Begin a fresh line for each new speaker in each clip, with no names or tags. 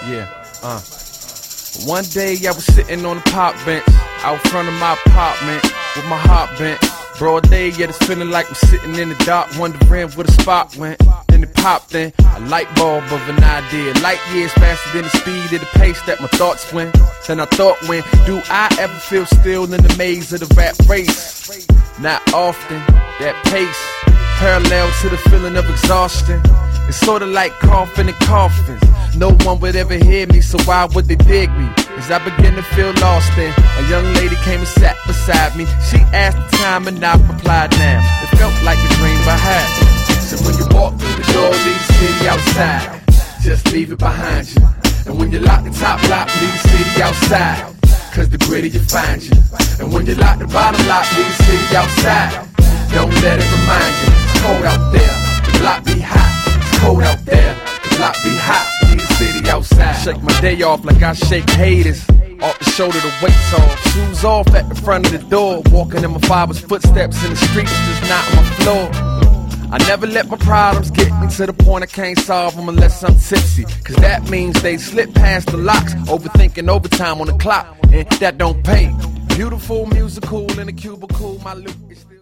One day I was sitting on the park bench out front of my apartment with my heart bent. Broad day, yet it's feeling like I'm sitting in the dark, wondering where the spark went. Then it popped in, a light bulb of an idea. Light years faster than the speed of the pace that my thoughts went. Then I thought, when do I ever feel still in the maze of the rap race? Not often, that pace, parallel to the feeling of exhaustion. It's sorta like coughing in coffins. No one would ever hear me, so why would they dig me? As I began to feel lost then, a young lady came and sat beside me. She asked the time and I replied now. It felt like a dream I had. So when you walk through the door, leave the city outside. Just leave it behind you. And when you lock the top lock, leave the city outside. Cause the gritty you find you. And when you lock the bottom lock, leave the city outside. Don't let it remind you. It's cold out there, the block be hot. It's cold out there, the block be hot. City outside. Shake my day off like I shake haters. Off the shoulder, the weight's off. Shoes off at the front of the door. Walking in my father's footsteps in the streets, just not on my floor. I never let my problems get me to the point I can't solve them unless I'm tipsy. Cause that means they slip past the locks. Overthinking overtime on the clock, and that don't pay. Beautiful, musical, in a cubicle. My look is still...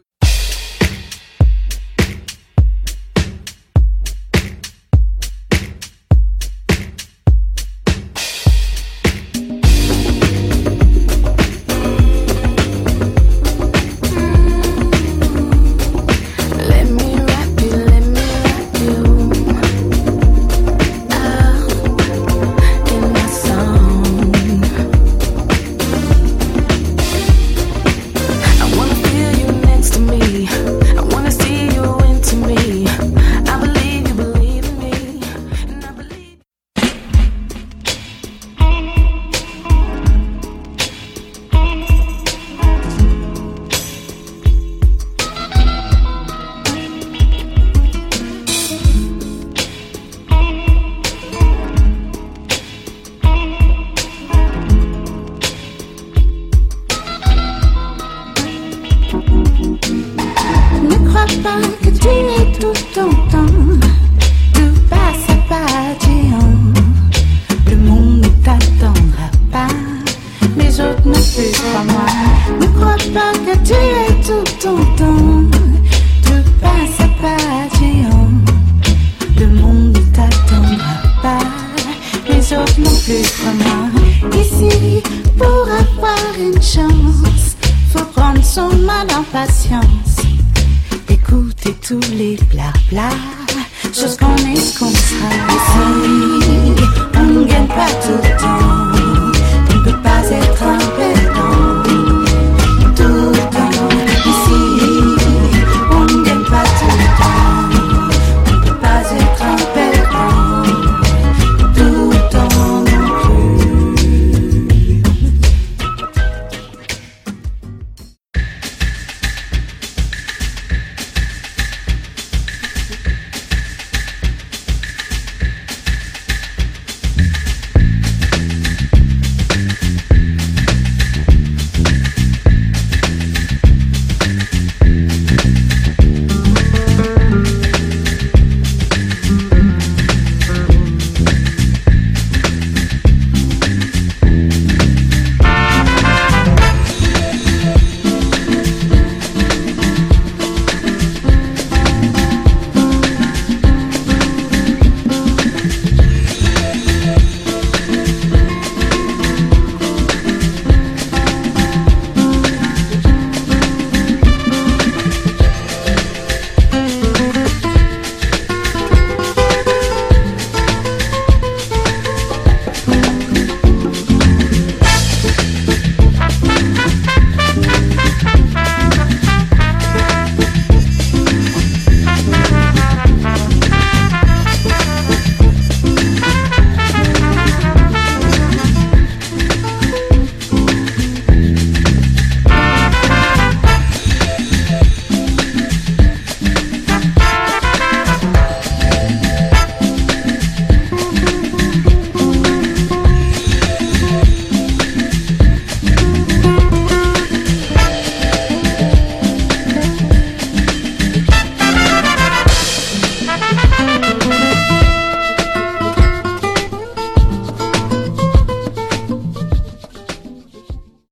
Que tu es tout ton temps, tout passe à pas, le monde ne t'attendra pas, les autres ne plus pas moi. Ne crois pas que tu es tout ton temps, tout passe à pas, le monde ne t'attendra pas, les autres non plus pas moi. Ici, pour avoir une chance, faut prendre son mal en patience. Écoutez tous les blabla, chose qu'on est ce qu'on